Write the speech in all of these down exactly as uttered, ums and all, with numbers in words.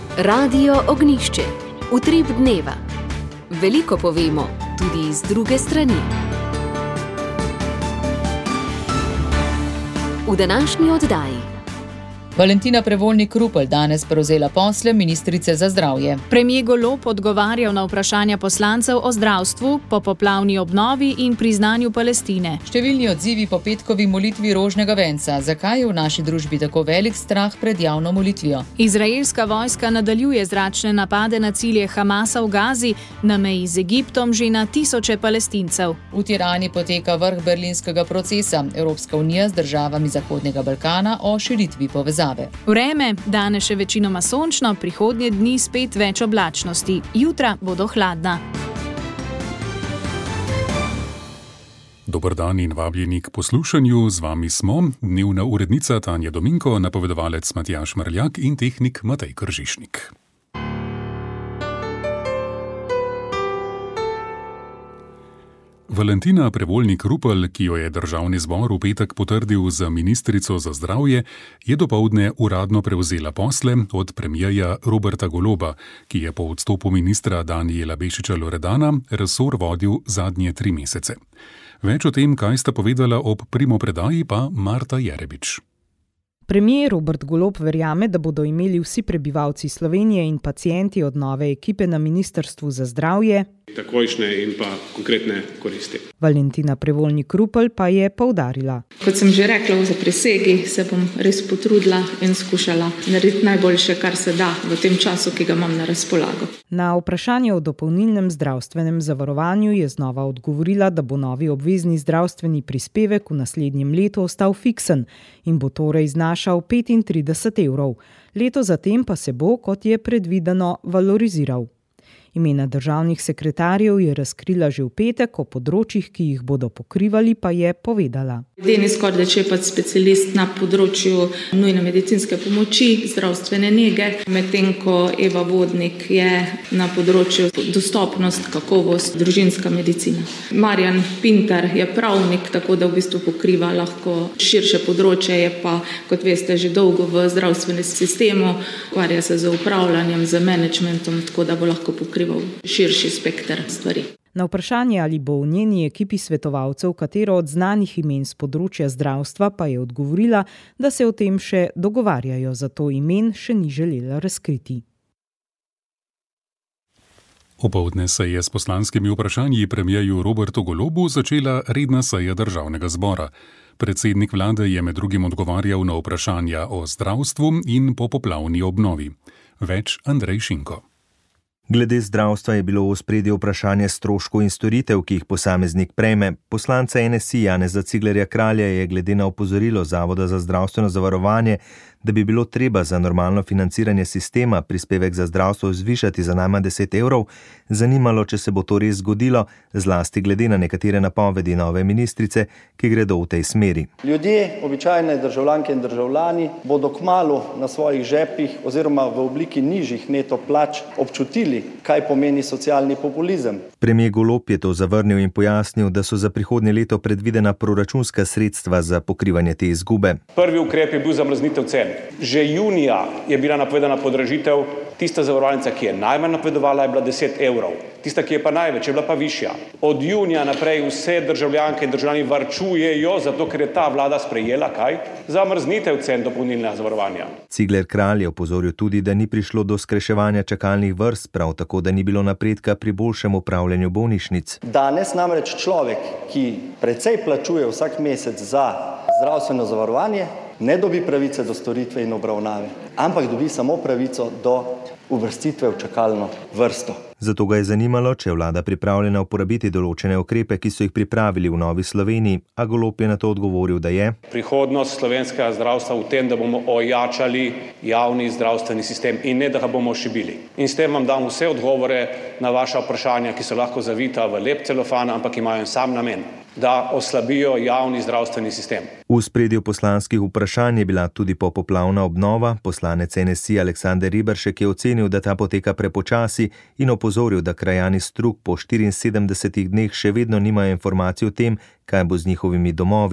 Radio Ognjišče. Utrip dneva. Veliko povemo, tudi iz druge strani. V današnji oddaji. Valentina Prevolnik-Rupel danes prevzela posle ministrice za zdravje. Premier Golob odgovarjal na vprašanja poslancev o zdravstvu, po poplavni obnovi in priznanju Palestine. Številni odzivi po petkovi molitvi rožnega venca. Zakaj je v naši družbi tako velik strah pred javno molitvijo? Izraelska vojska nadaljuje zračne napade na cilje Hamasa v Gazi, na meji z Egiptom že na tisoče Palestincev. V Tirani poteka vrh berlinskega procesa. Evropska unija z državami Zahodnega Balkana o širitvi povezave. Vreme, danes še večinoma sončno, prihodnje dni spet več oblačnosti. Jutra bodo hladna. Dober dan in vabljeni k poslušanju. Z vami smo dnevna urednica Tanja Dominko, napovedovalec Matjaž Mrljak in tehnik Matej Kržišnik. Valentina Prevolnik-Rupel, ki jo je državni zbor v petek potrdil za ministrico za zdravje, je dopoldne uradno prevzela posle od premierja Roberta Goloba, ki je po odstopu ministra Danijela Bešiča Loredana resor vodil zadnje tri mesece. Več o tem, kaj sta povedala ob primopredaji, pa Marta Jerebič. Premier Robert Golob verjame, da bodo imeli vsi prebivalci Slovenije in pacienti od nove ekipe na Ministrstvu za zdravje takojšnje in pa konkretne koristi. Valentina Prevolnik-Rupel pa je poudarila. Kot sem že rekla v zaprisegi, se bom res potrudila in skušala narediti najboljše, kar se da v tem času, ki ga imam na razpolago. Na vprašanje o dopolnilnem zdravstvenem zavarovanju je znova odgovorila, da bo novi obvezni zdravstveni prispevek v naslednjem letu ostal fiksen in bo torej znašal petintrideset evrov. Leto zatem pa se bo, kot je predvideno, valoriziral. Imena državnih sekretarjev je razkrila že v petek, o področjih, ki jih bodo pokrivali, pa je povedala. Denis Kordeč je pač specialist na področju nujne medicinske pomoči, zdravstvene nege, medtem ko Eva Vodnik je na področju dostopnost, kakovost, družinska medicina. Marjan Pintar je pravnik, tako da v bistvu pokriva lahko širše področje, je pa, kot veste, že dolgo v zdravstvenem sistemu, ukvarja se z upravljanjem, z managementom, tako da bo lahko pokrival širši spekter stvari. Na vprašanje, ali bo v njeni ekipi svetovalcev katero od znanih imen z področja zdravstva, pa je odgovorila, da se o tem še dogovarjajo, zato imen še ni želela razkriti. Opoldne se je s poslanskimi vprašanji premierju Robertu Golobu začela redna seja državnega zbora. Predsednik vlade je med drugim odgovarjal na vprašanja o zdravstvu in popoplavni obnovi. Več Andrej Šinko. Glede zdravstva je bilo v ospredju vprašanje stroškov in storitev, ki jih posameznik prejme. Poslanca N S I Janeza Ciglerja Kralja je glede na opozorilo Zavoda za zdravstveno zavarovanje, da bi bilo treba za normalno financiranje sistema prispevek za zdravstvo zvišati za najmanj deset evrov, zanimalo, če se bo to res zgodilo, zlasti glede na nekatere napovedi nove ministrice, ki gredo v tej smeri. Ljudje, običajne državljanke in državljani, bodo kmalu na svojih žepih oziroma v obliki nižjih neto plač občutili, kaj pomeni socialni populizem. Premier Golob je to zavrnil in pojasnil, da so za prihodnje leto predvidena proračunska sredstva za pokrivanje te izgube. Prvi ukrep je bil zamrznitev cen. Že junija je bila napovedana podražitev, tista zavarovalnica, ki je najmanj napovedovala, je bila deset evrov. Tista, ki je pa največ, je bila pa višja. Od junija naprej vse državljanke in državljani varčujejo, zato ker je ta vlada sprejela kaj? Zamrznitev cen dopolnilnega zavarovanja. Cigler Kralj je opozoril tudi, da ni prišlo do skrajševanja čakalnih vrst, prav tako, da ni bilo napredka pri boljšem upravljanju bolnišnic. Danes namreč človek, ki precej plačuje vsak mesec za zdravstveno zavarovanje, ne dobi pravice do storitve in obravnave, ampak dobi samo pravico do uvrstitve v čakalno vrsto. Zato ga je zanimalo, če je vlada pripravljena uporabiti določene ukrepe, ki so jih pripravili v Novi Sloveniji, a Golob je na to odgovoril, da je prihodnost slovenskega zdravstva v tem, da bomo ojačali javni zdravstveni sistem in ne, da ga bomo šibili. In s tem vam dam vse odgovore na vaša vprašanja, ki so lahko zavita v lep celofan, ampak imajo en sam namen, da oslabijo javni zdravstveni sistem. V ospredju poslanskih vprašanj je bila tudi popoplavna obnova. Poslanec N S I Aleksander Riberšek je ocenil, da ta poteka prepočasi in opozoril, da krajani Strug po štiriinsedemdesetih dneh še vedno nimajo informacij o tem, kaj bo z njihovimi domovi.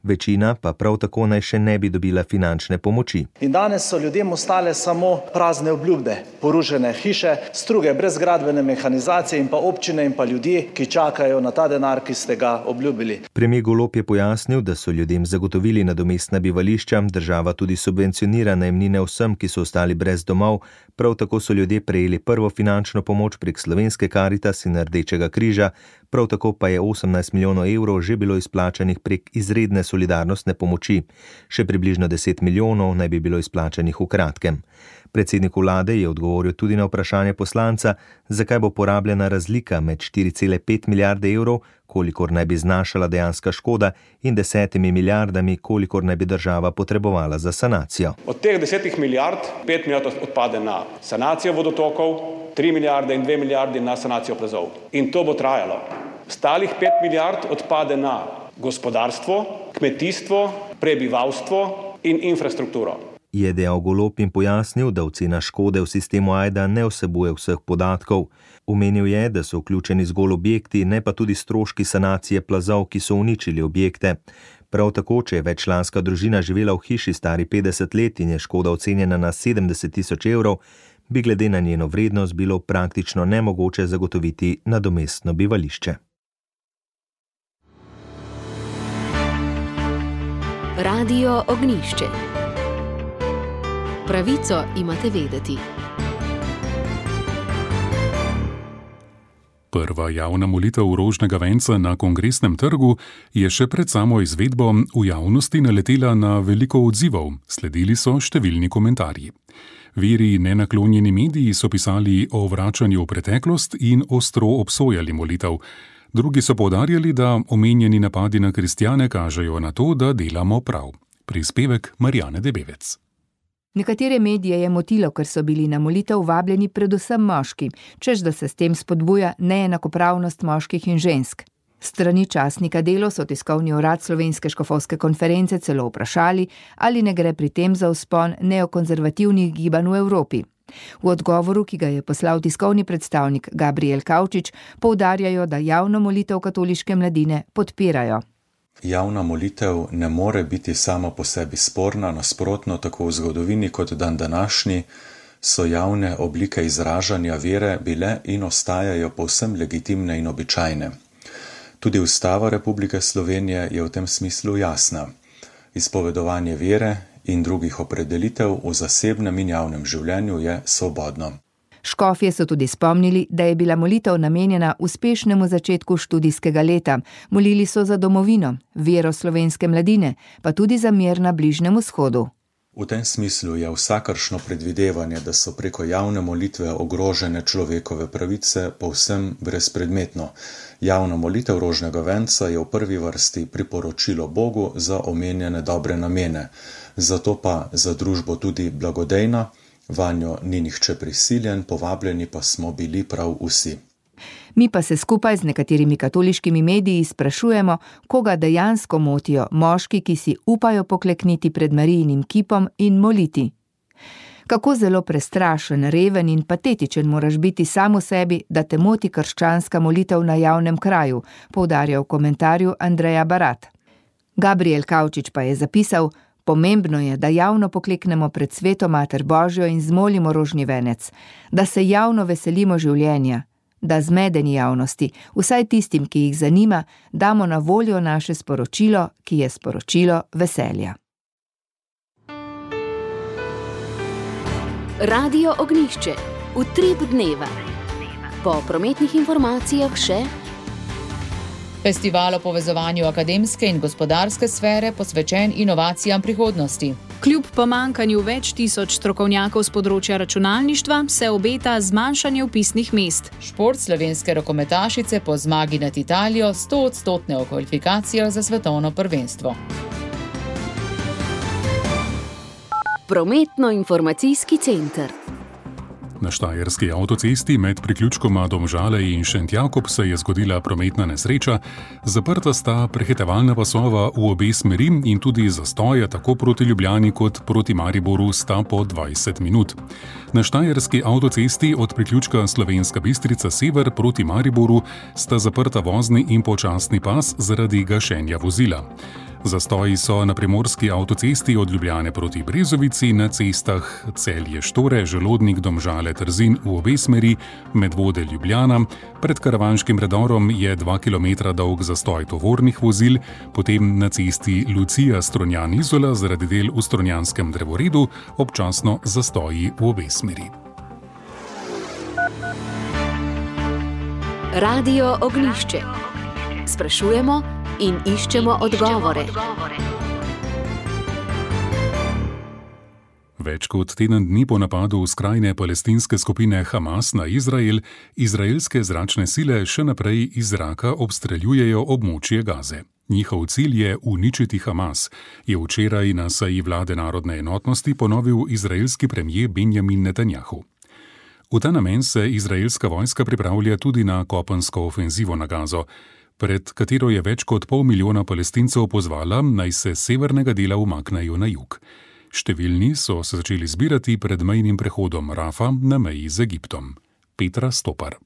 Večina pa prav tako naj še ne bi dobila finančne pomoči. In danes so ljudem ostale samo prazne obljube, porušene hiše, struge brez gradbene mehanizacije in pa občine in pa ljudje, ki čakajo na ta denar, ki ste ga obljubili. Premier Golob je pojasnil, da so ljudem zagotovili nadomestna bivališča, država tudi subvencionira najemnine vsem, ki so ostali brez domov, prav tako so ljudje prejeli prvo finančno pomoč prek Slovenske Karitas in Rdečega križa, prav tako pa je osemnajst milijonov evrov že bilo izplačanih prek izredne solidarnostne pomoči. Še približno deset milijonov naj bi bilo izplačanih v kratkem. Predsednik vlade je odgovoril tudi na vprašanje poslanca, zakaj bo porabljena razlika med štiri cele pet milijarde evrov, kolikor naj bi znašala dejanska škoda, in desetimi milijardami, kolikor naj bi država potrebovala za sanacijo. Od teh desetih milijard, pet milijard odpade na sanacijo vodotokov, tri milijarde in dve milijardi na sanacijo plazov. In to bo trajalo. Ostalih pet milijard odpade na gospodarstvo, kmetijstvo, prebivalstvo in infrastrukturo. Je dejal Golob in pojasnil, da ocena škode v sistemu Ajda ne vsebuje vseh podatkov. Omenil je, da so vključeni zgolj objekti, ne pa tudi stroški sanacije plazov, ki so uničili objekte. Prav tako, če je veččlanska družina živela v hiši stari petdeset let in je škoda ocenjena na sedemdeset tisoč evrov, bi glede na njeno vrednost bilo praktično nemogoče zagotoviti nadomestno bivališče. Radio Ognjišče. Pravico imate vedeti. Prva javna molitev rožnega venca na Kongresnem trgu je še pred samo izvedbo v javnosti naletela na veliko odzivov, sledili so številni komentarji. Veri nenaklonjeni mediji so pisali o vračanju v preteklost in ostro obsojali molitev. Drugi so poudarjali, da omenjeni napadi na kristjane kažejo na to, da delamo prav. Prispevek Marjane Debevec. Nekatere medije je motilo, ker so bili na molitev vabljeni predvsem moški, češ da se s tem spodbuja neenakopravnost moških in žensk. Strani časnika Delo so tiskovni urad Slovenske škofovske konference celo vprašali, ali ne gre pri tem za vzpon neokonzervativnih gibanj v Evropi. V odgovoru, ki ga je poslal tiskovni predstavnik Gabriel Kavčič, poudarjajo, da javno molitev katoliške mladine podpirajo. Javna molitev ne more biti sama po sebi sporna, nasprotno, tako v zgodovini kot dan današnji so javne oblike izražanja vere bile in ostajajo povsem legitimne in običajne. Tudi Ustava Republike Slovenije je v tem smislu jasna. Izpovedovanje vere in drugih opredelitev v zasebnem in javnem življenju je svobodno. Škofje so tudi spomnili, da je bila molitev namenjena uspešnemu začetku študijskega leta. Molili so za domovino, vero slovenske mladine, pa tudi za mir na Bližnjem vzhodu. V tem smislu je vsakršno predvidevanje, da so preko javne molitve ogrožene človekove pravice, povsem brezpredmetno. Javna molitev rožnega venca je v prvi vrsti priporočilo Bogu za omenjene dobre namene, zato pa za družbo tudi blagodejna. Vanjo ni nihče prisiljen, povabljeni pa smo bili prav vsi. Mi pa se skupaj z nekaterimi katoliškimi mediji sprašujemo, koga dejansko motijo moški, ki si upajo poklekniti pred Marijinim kipom in moliti. Kako zelo prestrašen, reven in patetičen moraš biti sam v sebi, da te moti krščanska molitev na javnem kraju, poudarja v komentarju Andreja Barat. Gabriel Kavčič pa je zapisal: pomembno je, da javno pokleknemo pred sveto Mater Božjo in zmolimo rožni venec, da se javno veselimo življenja, da zmedeni javnosti, vsaj tistim, ki jih zanima, damo na voljo naše sporočilo, ki je sporočilo veselja. Radio Ognjišče. Utrip dneva. Po prometnih informacijah še Festival o povezovanju akademske in gospodarske sfere posvečen inovacijam prihodnosti. Kljub pomankanju več tisoč strokovnjakov z področja računalništva se obeta zmanjšanje vpisnih mest. Šport slovenske rokometašice po zmagi nad Italijo sto odstotne v kvalifikacijah za svetovno prvenstvo. Prometno-informacijski center. Na štajerski avtocesti med priključkoma Domžale in Šentjakob se je zgodila prometna nesreča. Zaprta sta prehitevalna pasova v obe smeri in tudi zastoje tako proti Ljubljani kot proti Mariboru sta po dvajset minut. Na štajerski avtocesti od priključka Slovenska Bistrica sever proti Mariboru sta zaprta vozni in počasni pas zaradi gašenja vozila. Zastoji so na primorski avtocesti od Ljubljane proti Brezovici, na cestah Celje-Štore, Želodnik, Domžale, Trzin v obe smeri, Medvode, Ljubljana. Pred Karavanškim predorom je dva kilometra dolg zastoj tovornih vozil, potem na cesti Lucija-Strunjan-Izola zaradi del v Strunjanskem drevoredu, občasno zastoji v obe smeri. Radio Ognjišče. Sprašujemo in iščemo odgovore. Več kot teden dni po napadu skrajne palestinske skupine Hamas na Izrael, izraelske zračne sile še naprej iz zraka obstreljujejo območje Gaze. Njihov cilj je uničiti Hamas, je včeraj na seji vlade narodne enotnosti ponovil izraelski premier Benjamin Netanjahu. V ta namen se izraelska vojska pripravlja tudi na kopensko ofenzivo na Gazo, pred katero je več kot pol milijona Palestincev pozvala, naj se severnega dela umaknejo na jug. Številni so se začeli zbirati pred mejnim prehodom Rafa na meji z Egiptom. Petra Stopar.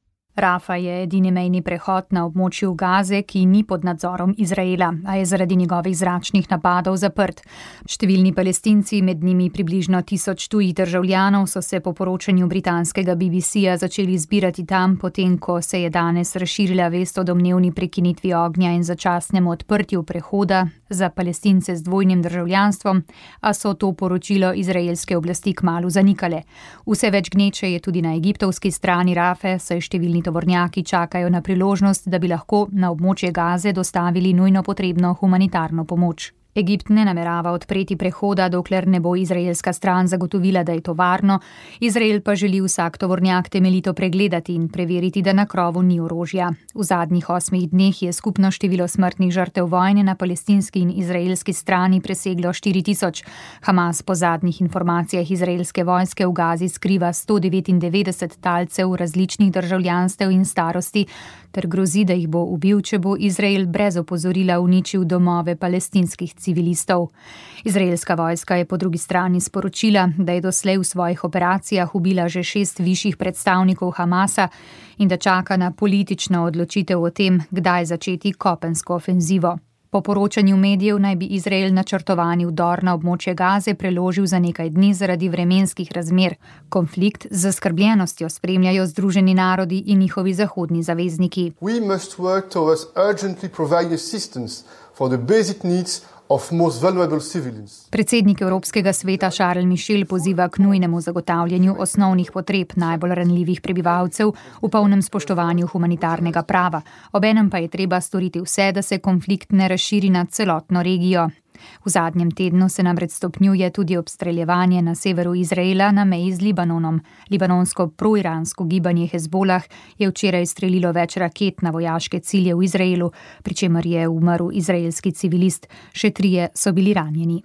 Rafa je edini mejni prehod na območju Gaze, ki ni pod nadzorom Izraela, a je zaradi njegovih zračnih napadov zaprt. Številni Palestinci, med njimi približno tisoč tujih državljanov, so se po poročanju britanskega B B C-ja začeli zbirati tam, potem ko se je danes razširila vest o domnevni prekinitvi ognja in začasnem odprtju prehoda za Palestince z dvojnim državljanstvom, a so to poročilo izraelske oblasti kmalu zanikale. Vse več gneče je tudi na egiptovski strani Rafe, saj številni tovornjaki čakajo na priložnost, da bi lahko na območje Gaze dostavili nujno potrebno humanitarno pomoč. Egipt ne namerava odpreti prehoda, dokler ne bo izraelska stran zagotovila, da je to varno. Izrael pa želi vsak tovornjak temeljito pregledati in preveriti, da na krovu ni orožja. V zadnjih osmih dneh je skupno število smrtnih žrtev vojne na palestinski in izraelski strani preseglo štiri tisoč. Hamas po zadnjih informacijah izraelske vojske v Gazi skriva sto devetindevetdeset talcev različnih državljanstev in starosti, ter grozi, da jih bo ubil, če bo Izrael brez opozorila uničil domove palestinskih civilistov. Izraelska vojska je po drugi strani sporočila, da je doslej v svojih operacijah ubila že šest višjih predstavnikov Hamasa in da čaka na politično odločitev o tem, kdaj začeti kopensko ofenzivo. Po poročanju medijev naj bi Izrael načrtovani vdor na območje Gaze preložil za nekaj dni zaradi vremenskih razmer. Konflikt z zaskrbljenostjo spremljajo Združeni narodi in njihovi zahodni zavezniki. We must work towards urgently providing assistance for the basic needs of most vulnerable civilians. Predsednik Evropskega sveta Charles Michel poziva k nujnemu zagotavljanju osnovnih potreb najbolj ranljivih prebivalcev v polnem spoštovanju humanitarnega prava. Obenem pa je treba storiti vse, da se konflikt ne razširi na celotno regijo. V zadnjem tednu se namreč stopnjuje tudi obstreljevanje na severu Izraela na meji z Libanonom. Libanonsko proiransko gibanje Hezbolah je včeraj strelilo več raket na vojaške cilje v Izraelu, pri čemer je umrl izraelski civilist, še trije so bili ranjeni.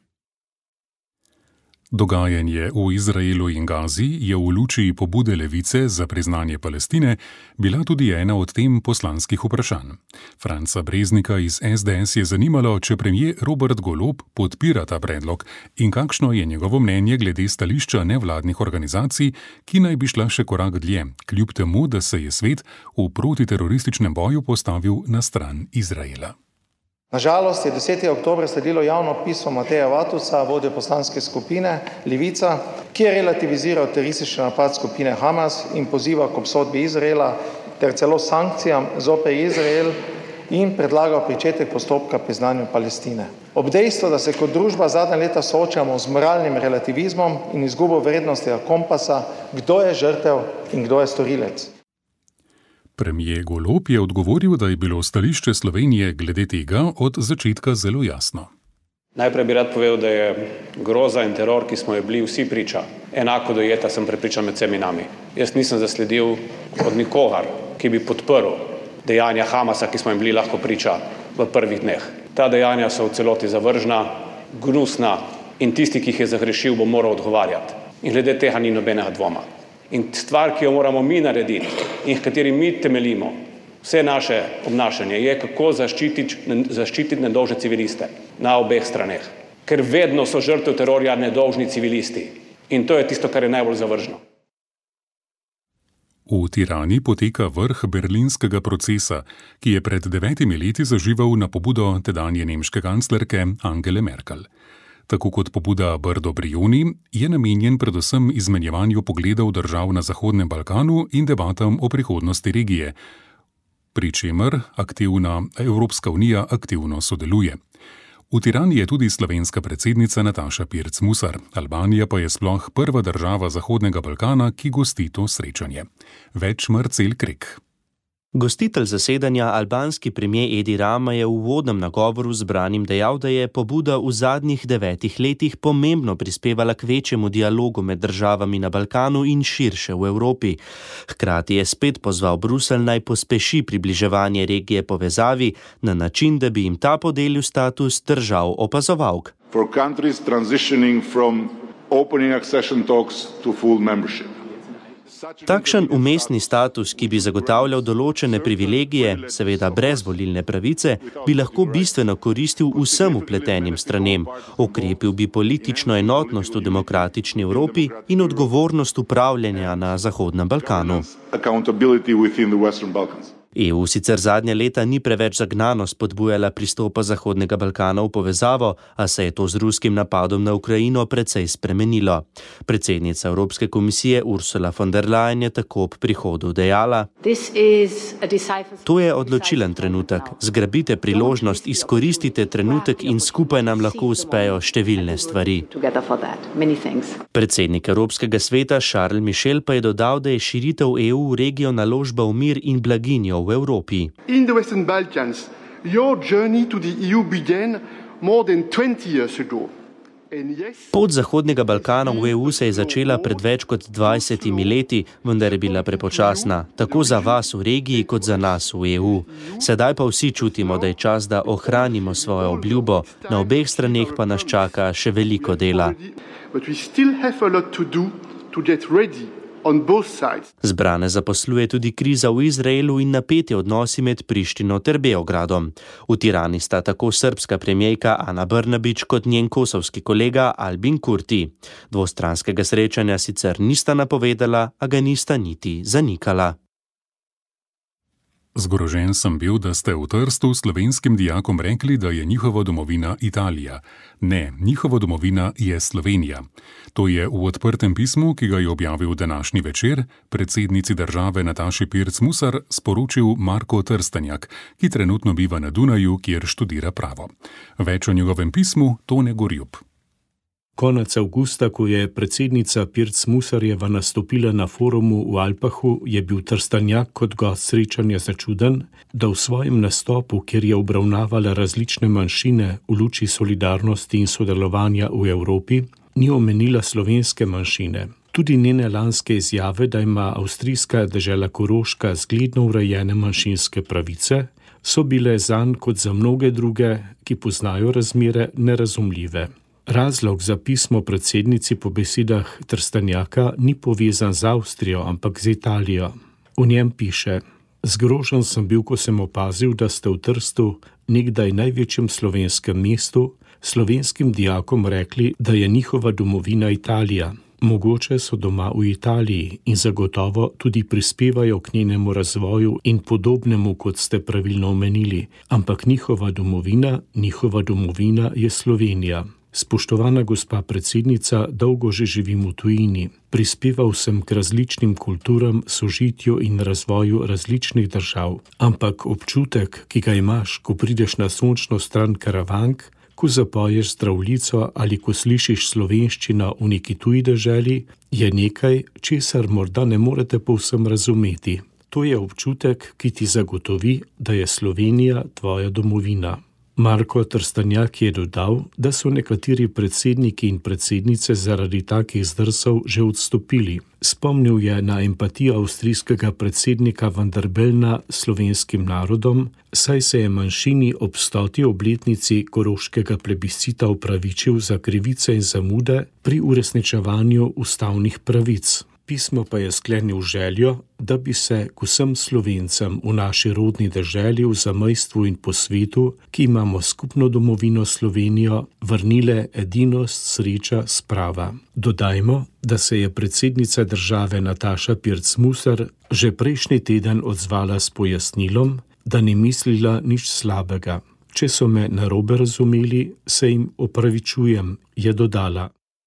Dogajanje v Izraelu in Gazi je v luči pobude Levice za priznanje Palestine bila tudi ena od tem poslanskih vprašanj. Franca Breznika iz S D S je zanimalo, če premier Robert Golob podpira ta predlog in kakšno je njegovo mnenje glede stališča nevladnih organizacij, ki naj bi šla še korak dlje, kljub temu, da se je svet v protiterorističnem boju postavil na stran Izraela. Nažalost je desetega oktobra sledilo javno pismo Mateja Vatusa, vodje poslanske skupine Levica, ki je relativiziral teroristični napad skupine Hamas in poziva k obsodbi Izraela ter celo sankcijam zoper Izrael in predlagal pričetek postopka priznanju Palestine. Ob dejstvu, da se kot družba zadnja leta soočamo z moralnim relativizmom in izgubo vrednostnega kompasa, kdo je žrtev in kdo je storilec. Premier Golob je odgovoril, da je bilo stališče Slovenije glede tega od začetka zelo jasno. Najprej bi rad povedal, da je groza in teror, ki smo jo bili vsi priča, enako dojeta, sem prepričan, med vsemi nami. Jaz nisem zasledil od nikogar, ki bi podprl dejanja Hamasa, ki smo jim bili lahko priča v prvih dneh. Ta dejanja so v celoti zavržna, gnusna in tisti, ki jih je zagrešil, bo moral odgovarjati. In glede tega ni nobenega dvoma. In stvar, ki jo moramo mi narediti in v kateri mi temeljimo, vse naše obnašanje, je, kako zaščititi, zaščititi nedolžne civiliste na obeh straneh. Ker vedno so žrtev terorja nedolžni civilisti. In to je tisto, kar je najbolj zavržno. V Tirani poteka vrh berlinskega procesa, ki je pred devetimi leti zaživel na pobudo tedanje nemške kanclerke Angele Merkel. Tako kot pobuda Brdo Brioni je namenjen predvsem izmenjevanju pogledov držav na Zahodnem Balkanu in debatam o prihodnosti regije, pri čemer aktivna Evropska unija aktivno sodeluje. V Tirani je tudi slovenska predsednica Nataša Pirc Musar, Albanija pa je sploh prva država Zahodnega Balkana, ki gosti to srečanje. Več Marcel Krek. Gostitelj zasedanja, albanski premier Edi Rama, je v uvodnem nagovoru zbranim dejal, da je pobuda v zadnjih devetih letih pomembno prispevala k večjemu dialogu med državami na Balkanu in širše v Evropi. Hkrati je spet pozval Bruselj naj pospeši približevanje regije povezavi na način, da bi jim ta podelil status držav opazovalk. For countries transitioning from opening accession talks to full membership. Takšen umestni status, ki bi zagotavljal določene privilegije, seveda brez volilne pravice, bi lahko bistveno koristil vsem vpletenim stranem, okrepil bi politično enotnost v demokratični Evropi in odgovornost upravljanja na Zahodnem Balkanu. E U sicer zadnja leta ni preveč zagnano spodbujala pristopa Zahodnega Balkana v povezavo, a se je to z ruskim napadom na Ukrajino precej spremenilo. Predsednica Evropske komisije Ursula von der Leyen je tako ob prihodu dejala: To je odločilen trenutek. Zgrabite priložnost, izkoristite trenutek in skupaj nam lahko uspejo številne stvari. Predsednik Evropskega sveta Charles Michel pa je dodal, da je širitev E U v regijo naložba v mir in blaginjo v Evropi. In the Western Balkans, your journey to the E U began more than twenty years ago. Pot Zahodnega Balkana v E U se je začela pred več kot dvajsetimi leti, vendar je bila prepočasna, tako za vas v regiji kot za nas v E U. Sedaj pa vsi čutimo, da je čas, da ohranimo svojo obljubo, na obeh straneh pa nas čaka še veliko dela. Zbrane zaposluje tudi kriza v Izraelu in napeti odnosi med Prištino ter Beogradom. V Tirani sta tako srbska premijerka Ana Brnabić kot njen kosovski kolega Albin Kurti. Dvostranskega srečanja sicer nista napovedala, a ga nista niti zanikala. Zgrožen sem bil, da ste v Trstu slovenskim dijakom rekli, da je njihova domovina Italija. Ne, njihova domovina je Slovenija. To je v odprtem pismu, ki ga je objavil današnji večer, predsednici države Nataši Pirc Musar sporočil Marko Trstenjak, ki trenutno biva na Dunaju, kjer študira pravo. Več o njegovem pismu Tone Gorjup. Konec avgusta, ko je predsednica Pirc Musarjeva nastopila na forumu v Alpahu, je bil Trstenjak kot gost srečanja začuden, da v svojem nastopu, kjer je obravnavala različne manjšine v luči solidarnosti in sodelovanja v Evropi, ni omenila slovenske manjšine. Tudi njene lanske izjave, da ima avstrijska dežela Koroška zgledno urejene manjšinske pravice, so bile zanj kot za mnoge druge, ki poznajo razmere, nerazumljive. Razlog za pismo predsednici po besedah Trstenjaka ni povezan z Avstrijo, ampak z Italijo. V njem piše: Zgrožen sem bil, ko sem opazil, da ste v Trstu, nekdaj največjem slovenskem mestu, slovenskim dijakom rekli, da je njihova domovina Italija. Mogoče so doma v Italiji in zagotovo tudi prispevajo k njenemu razvoju in podobnemu, kot ste pravilno omenili, ampak njihova domovina, njihova domovina je Slovenija. Spoštovana gospa predsednica, dolgo že živim v tujini. Prispeval sem k različnim kulturam, sožitju in razvoju različnih držav. Ampak občutek, ki ga imaš, ko prideš na sončno stran Karavank, ko zapoješ zdravljico ali ko slišiš slovenščino v neki tuji deželi, je nekaj, česar morda ne morete povsem razumeti. To je občutek, ki ti zagotovi, da je Slovenija tvoja domovina. Marko Trstenjak je dodal, da so nekateri predsedniki in predsednice zaradi takih zdrsov že odstopili. Spomnil je na empatijo avstrijskega predsednika Van der Bellna slovenskim narodom, saj se je manjšini ob stoti obletnici koroškega plebiscita upravičil za krivice in zamude pri uresničevanju ustavnih pravic. pismo pa je sklenil željo, da bi se k vsem Slovencem v naši rodni deželi, v zamejstvu in po svetu, ki imamo skupno domovino Slovenijo, vrnile edinost, sreča, sprava. Dodajmo, da se je predsednica države Nataša Pirc Musar že prejšnji teden odzvala s pojasnilom, da ni mislila nič slabega. Če so me narobe razumeli, se jim opravičujem, je dodala.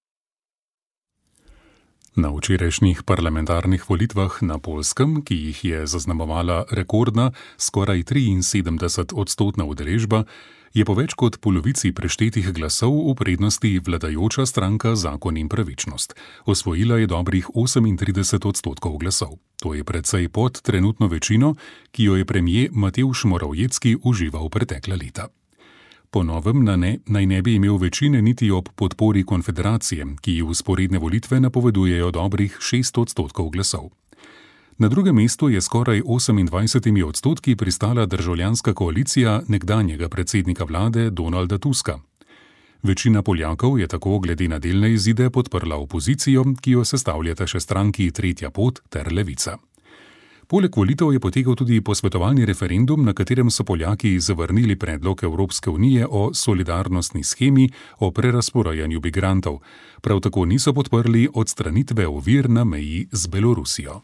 Na včerajšnjih parlamentarnih volitvah na Poljskem, ki jih je zaznamovala rekordna, skoraj triinsedemdeset odstotna udeležba, je po več kot polovici preštetih glasov v prednosti vladajoča stranka Zakon in pravičnost. Osvojila je dobrih osemintrideset odstotkov glasov. To je precej pod trenutno večino, ki jo je premier Mateusz Morawiecki užival pretekla leta. Po novem na ne, naj ne bi imel večine niti ob podpori konfederacije, ki v sporedne volitve napovedujejo dobrih šest odstotkov glasov. Na drugem mestu je skoraj osemindvajsetimi odstotki pristala državljanska koalicija nekdanjega predsednika vlade Donalda Tuska. Večina Poljakov je tako glede na delne izide podprla opozicijo, ki jo sestavljata še stranki Tretja pot ter Levica. Poleg volitev je potekal tudi posvetovalni referendum, na katerem so Poljaki zavrnili predlog Evropske unije o solidarnostni shemi o prerasporajanju migrantov. Prav tako niso podprli odstranitve ovir na meji z Belorusijo.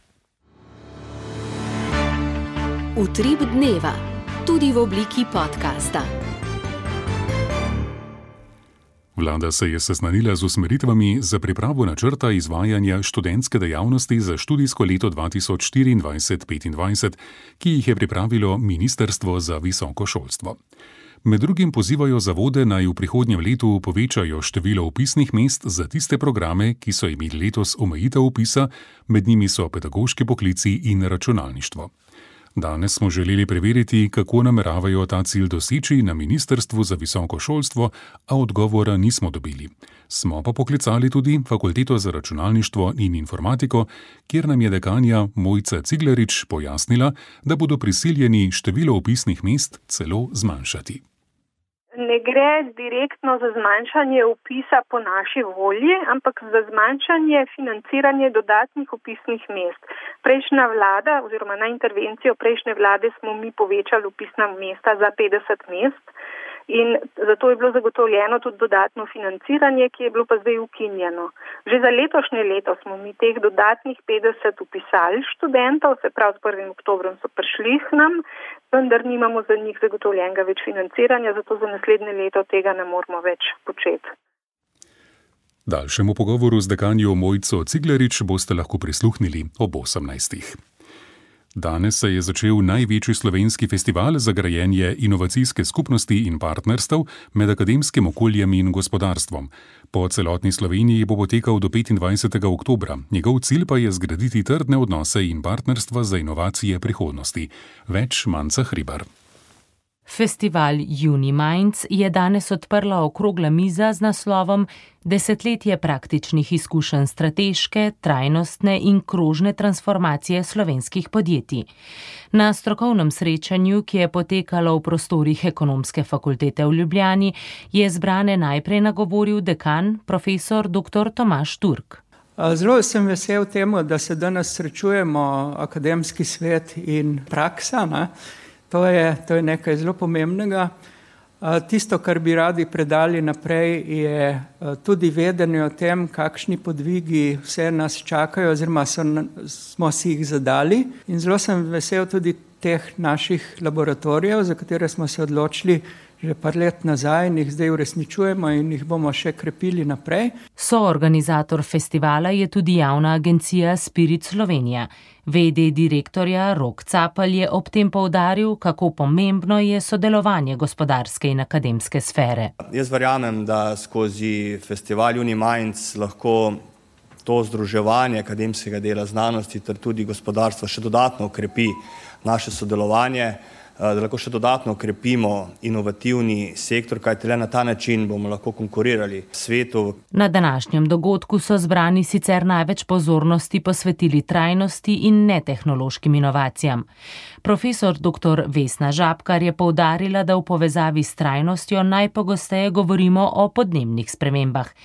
Utrip dneva, tudi v obliki podcasta. Vlada se je seznanila z usmeritvami za pripravo načrta izvajanja študentske dejavnosti za študijsko leto dva tisoč štiriindvajset petindvajset, ki jih je pripravilo Ministrstvo za visoko šolstvo. Med drugim pozivajo zavode naj v prihodnjem letu povečajo število vpisnih mest za tiste programe, ki so imeli letos omejitev vpisa, med njimi so pedagoški poklici in računalništvo. Danes smo želeli preveriti, kako nameravajo ta cilj doseči na Ministrstvu za visoko šolstvo, a odgovora nismo dobili. Smo pa poklicali tudi Fakulteto za računalništvo in informatiko, kjer nam je dekanja Mojca Ciglarič pojasnila, da bodo prisiljeni število vpisnih mest celo zmanjšati. Ne gre direktno za zmanjšanje vpisa po naši volji, ampak za zmanjšanje financiranja dodatnih vpisnih mest. Prejšnja vlada oziroma na intervencijo prejšnje vlade smo mi povečali vpisna mesta za petdeset mest in zato je bilo zagotovljeno tudi dodatno financiranje, ki je bilo pa zdaj ukinjeno. Že za letošnje leto smo mi teh dodatnih petdeset vpisali študentov, se pravi s prvim oktobrom so prišli k nam, vendar nimamo za njih zagotovljenega več financiranja, zato za naslednje leto tega ne moramo več početi. Daljšemu pogovoru z dekanjo Mojco Ciglarič boste lahko prisluhnili ob osemnajstih. Danes se je začel največji slovenski festival za grajenje inovacijske skupnosti in partnerstev med akademskim okoljem in gospodarstvom. Po celotni Sloveniji bo potekal do petindvajsetega oktobra. Njegov cilj pa je zgraditi trdne odnose in partnerstva za inovacije prihodnosti. Več Manca Hribar. Festival Uniminds je danes odprla okrogla miza z naslovom Desetletje praktičnih izkušenj strateške, trajnostne in krožne transformacije slovenskih podjetij. Na strokovnem srečanju, ki je potekalo v prostorih Ekonomske fakultete v Ljubljani, je zbrane najprej nagovoril dekan, profesor doktor Tomaž Turk. Zelo sem vesel temu, da se danes srečujemo akademski svet in praksa, ne? To je, to je nekaj zelo pomembnega. Tisto, kar bi radi predali naprej, je tudi vedenje o tem, kakšni podvigi vse nas čakajo, oziroma so, smo si jih zadali. In zelo sem vesel tudi teh naših laboratorijev, za katere smo se odločili že par let nazaj in jih zdaj uresničujemo in jih bomo še krepili naprej. Soorganizator festivala je tudi javna agencija Spirit Slovenija. V D direktorja Rok Capelj je ob tem poudaril, kako pomembno je sodelovanje gospodarske in akademske sfere. Jaz verjamem, da skozi festival Uniminds lahko to združevanje akademskega dela znanosti ter tudi gospodarstva še dodatno okrepi naše sodelovanje, da lahko še dodatno okrepimo inovativni sektor, kajti le na ta način bomo lahko konkurirali svetu. Na današnjem dogodku so zbrani sicer največ pozornosti posvetili trajnosti in netehnološkim inovacijam. Profesor doktor Vesna Žabkar je poudarila, da v povezavi s trajnostjo najpogosteje govorimo o podnebnih spremembah.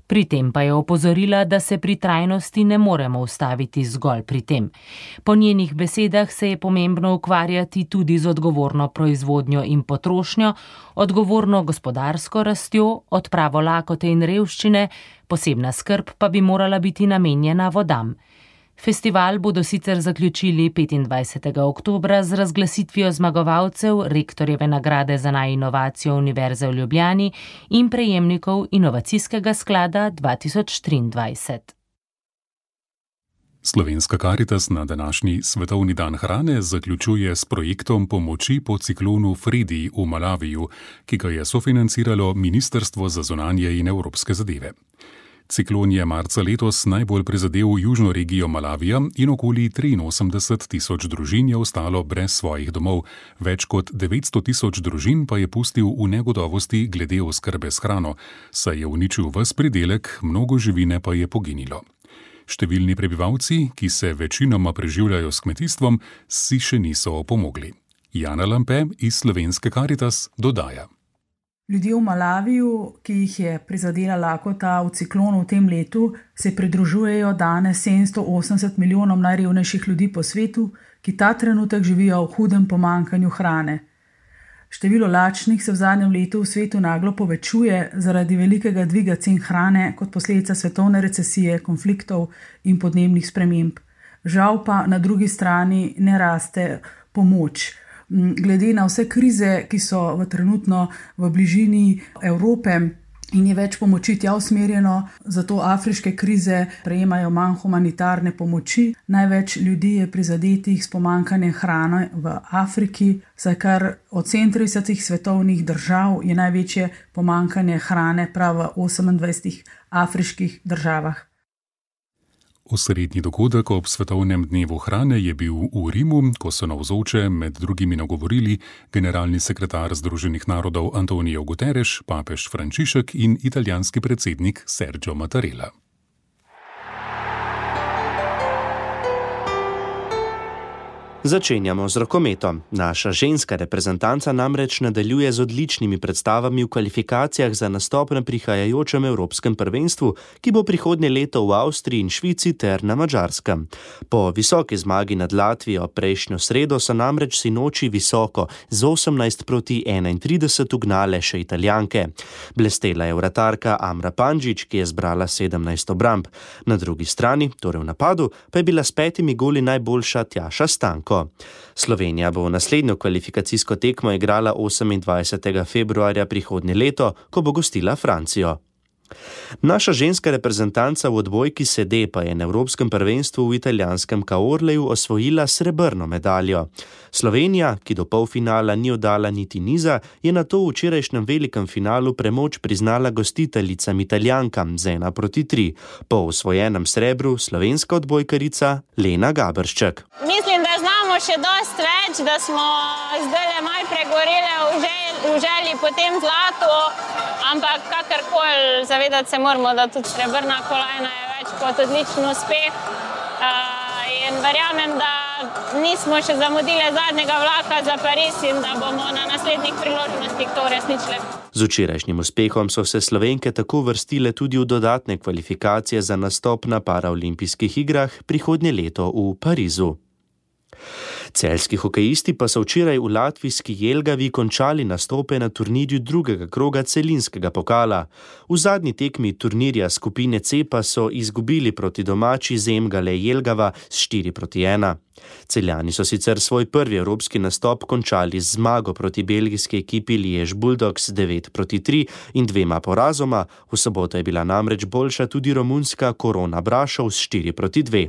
Pri tem pa je opozorila, da se pri trajnosti ne moremo ustaviti zgolj pri tem. Po njenih besedah se je pomembno ukvarjati tudi z odgovorno proizvodnjo in potrošnjo, odgovorno gospodarsko rastjo, odpravo lakote in revščine, posebna skrb pa bi morala biti namenjena vodam. Festival bodo sicer zaključili petindvajsetega oktobra z razglasitvijo zmagovalcev rektorjeve nagrade za najinovacijo Univerze v Ljubljani in prejemnikov inovacijskega sklada dva tisoč triindvajset. Slovenska Karitas na današnji Svetovni dan hrane zaključuje s projektom pomoči po ciklonu Fredi v Malaviju, ki ga je sofinanciralo Ministrstvo za zunanje in evropske zadeve. Ciklon je marca letos najbolj prizadel južno regijo Malavija in okoli triinosemdeset tisoč družin je ostalo brez svojih domov, več kot devetsto tisoč družin pa je pustil v negotovosti glede oskrbe s hrano, saj je uničil ves pridelek, mnogo živine pa je poginilo. Številni prebivalci, ki se večinoma preživljajo s kmetijstvom, si še niso opomogli. Jana Lampe iz Slovenske Karitas dodaja. Ljudje v Malaviju, ki jih je prizadela lakota v ciklonu v tem letu, se pridružujejo danes sedemsto osemdeset milijonom najrevnejših ljudi po svetu, ki ta trenutek živijo v hudem pomanjkanju hrane. Število lačnih se v zadnjem letu v svetu naglo povečuje zaradi velikega dviga cen hrane kot posledica svetovne recesije, konfliktov in podnebnih sprememb. Žal pa na drugi strani ne raste pomoč. Glede na vse krize, ki so v trenutno v bližini Evrope in je več pomoči tja usmerjeno, zato afriške krize prejemajo manj humanitarne pomoči. Največ ljudi je prizadetih s pomanjkanjem hrane v Afriki, saj kar od sedemintridesetih svetovnih držav je največje pomanjkanje hrane prav v osemindvajsetih afriških državah. Osrednji dogodek ob Svetovnem dnevu hrane je bil v Rimu, ko so navzoče med drugimi nagovorili generalni sekretar Združenih narodov Antonio Guterres, papež Frančišek in italijanski predsednik Sergio Mattarella. Začenjamo z rokometom. Naša ženska reprezentanca namreč nadaljuje z odličnimi predstavami v kvalifikacijah za nastop na prihajajočem evropskem prvenstvu, ki bo prihodnje leto v Avstriji in Švici ter na Madžarskem. Po visoki zmagi nad Latvijo prejšnjo sredo so namreč sinoči visoko z osemnajst proti enaintrideset ugnale še Italijanke. Blestela je vratarka Amra Pandžić, ki je zbrala sedemnajst obramb. Na drugi strani, torej v napadu, pa je bila s petimi goli najboljša Tjaša Stanko. Slovenija bo naslednjo kvalifikacijsko tekmo igrala osemindvajsetega februarja prihodnje leto, ko bo gostila Francijo. Naša ženska reprezentanca v odbojki sede pa je na evropskem prvenstvu v italijanskem Caorleju osvojila srebrno medaljo. Slovenija, ki do polfinala ni oddala niti niza, je na to v včerajšnjem velikem finalu premoč priznala gostiteljicam Italijankam z ena proti tri. Po osvojenem srebru slovenska odbojkarica Lena Gaberšček. Mislim, da znamo še dosti več, da smo zdaj malo pregorele v, žel, v želji po tem zlatu, ampak kakorkoli zavedati se moramo, da tudi srebrna kolajna je več kot odličen uspeh. Uh, in verjamem, da nismo še zamudile zadnjega vlaka za Pariz in da bomo na naslednjih priložnostih to uresničile. Z včerajšnjim uspehom so se Slovenke tako vrstile tudi v dodatne kvalifikacije za nastop na paraolimpijskih igrah prihodnje leto v Parizu. Celjski hokejisti pa so včeraj v latvijski Jelgavi končali nastope na turnirju drugega kroga celinskega pokala. V zadnji tekmi turnirja skupine C pa so izgubili proti domači Zemgale Jelgava s štiri proti ena. Celjani so sicer svoj prvi evropski nastop končali z zmago proti belgijski ekipi Liège Bulldogs devet proti tri in dvema porazoma, v soboto je bila namreč boljša tudi romunska Corona Brašov s štiri proti dve.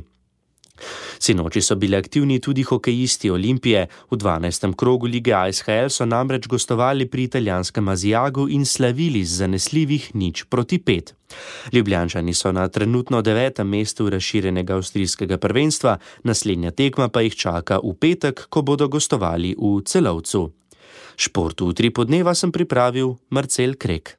Sinoči so bili aktivni tudi hokejisti Olimpije. V dvanajstem krogu lige A S H L so namreč gostovali pri italijanskem Azijagu in slavili z zanesljivih nič proti pet. Ljubljančani so na trenutno devetem mestu razširjenega avstrijskega prvenstva, naslednja tekma pa jih čaka v petek, ko bodo gostovali v Celovcu. Šport v tri podneva sem pripravil Marcel Krek.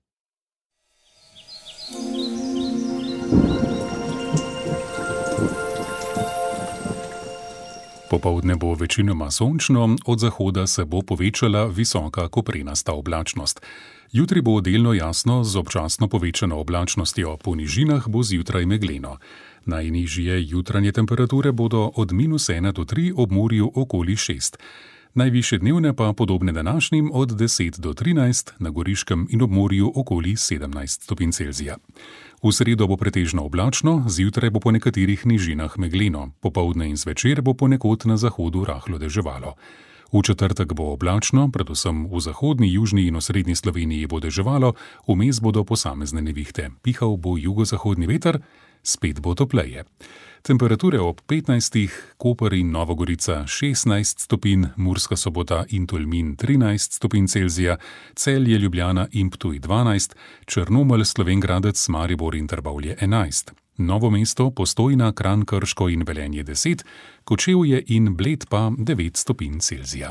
Popoldne bo večinoma sončno, od zahoda se bo povečala visoka koprenasta oblačnost. Jutri bo delno jasno z občasno povečano oblačnostjo, po nižinah bo zjutraj megleno. Najnižje jutranje temperature bodo od minus ena do tri, ob morju okoli šest. Najvišje dnevne pa podobne današnjim od deset do trinajst, na Goriškem in ob morju okoli sedemnajst stopinj Celzija. V sredo bo pretežno oblačno, zjutraj bo po nekaterih nižinah megleno, popoldne in zvečer bo ponekod na zahodu rahlo deževalo. V četrtek bo oblačno, predvsem v zahodni, južni in osrednji Sloveniji bo deževalo, vmes bodo posamezne nevihte. Pihal bo jugozahodni veter, spet bo topleje. Temperature ob petnajstih, Koper in Nova Gorica šestnajst stopinj, Murska Sobota in Tolmin trinajst stopinj Celzija, Celje, Ljubljana in Ptuj dvanajst, Črnomelj, Slovenj Gradec, Maribor in Trbovlje enajst. Novo mesto, Postojna, Kranj, Krško in Velenje deset, Kočevje in Bled pa devet stopinj Celzija.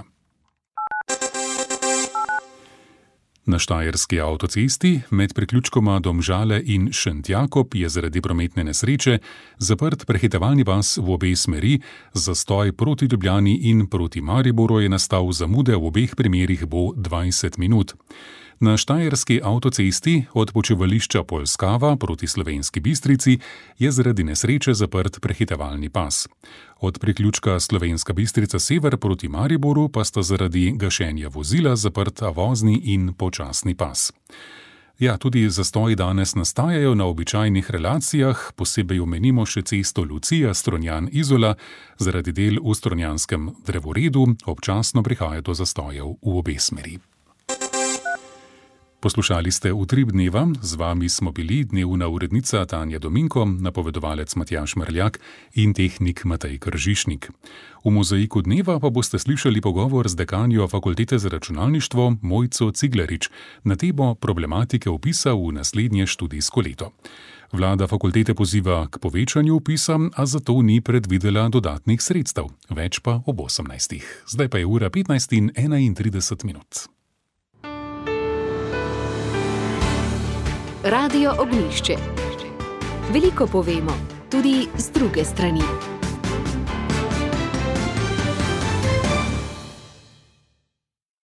Na štajerski avtocesti med priključkoma Domžale in Šentjakob je zaradi prometne nesreče zaprt prehitevalni pas v obe smeri, zastoj proti Ljubljani in proti Mariboru je nastal, zamude v obeh primerih bo dvajset minut. Na štajerski avtocesti od počivališča Polskava proti Slovenski Bistrici je zaradi nesreče zaprt prehitevalni pas. Od priključka Slovenska Bistrica sever proti Mariboru pa sta zaradi gašenja vozila zaprta vozni in počasni pas. Ja, tudi zastoji danes nastajajo na običajnih relacijah, posebej omenimo še cesto Lucija Strunjan-Izola, zaradi del v Strunjanskem drevoredu občasno prihaja do zastojev v obe smeri. Poslušali ste Utrip dneva, z vami smo bili dnevna urednica Tanja Dominko, napovedovalec Matjaž Merljak in tehnik Matej Kržišnik. V mozaiku dneva pa boste slišali pogovor z dekanjo Fakultete za računalništvo Mojco Ciglarič na temo problematike vpisa v naslednje študijsko leto. Vlada fakultete poziva k povečanju vpisa, a zato ni predvidela dodatnih sredstev, več pa ob osemnajstih. Zdaj pa je ura petnajst in enaintrideset minut. Radio Ognjišče. Veliko povemo, tudi z druge strani.